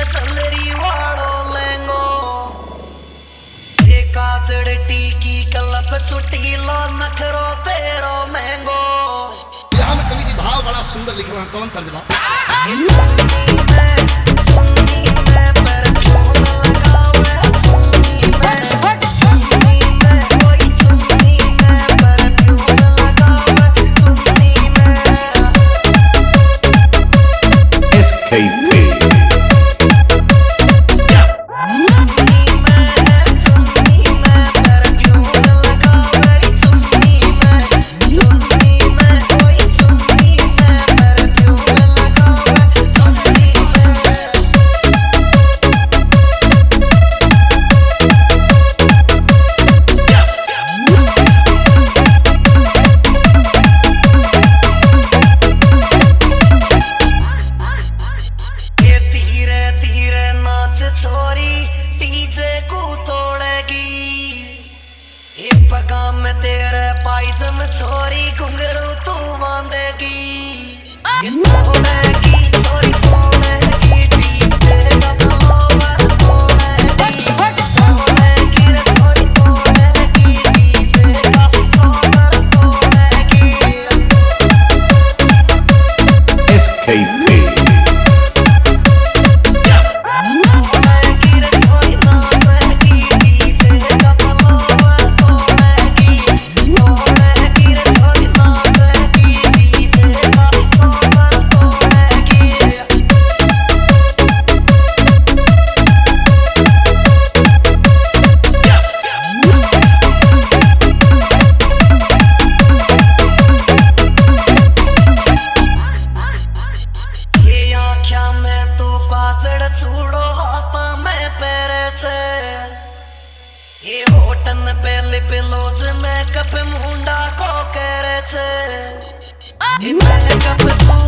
Salary वालो लेंगो काजड़ टीकी कलप छुट्टी लो नखरो तेरो महंगो। यहाँ में कवि जी भाव बड़ा सुंदर लिख रहा है। कौन तर्जमा? पगाम में तेरे पायजम छोरी घुंघरू तू बांधेगी तोड़ेगी छोरी तोड़ेगी डीजे का तोड़ेगी तोड़ेगी रे छोरी तोड़ेगी डीजे का तोड़ेगी। SKP चूड़ो हाथा में पैरे छे ये होटन पे लिप लोज में कप मुंडा को करे छे ये मैं कप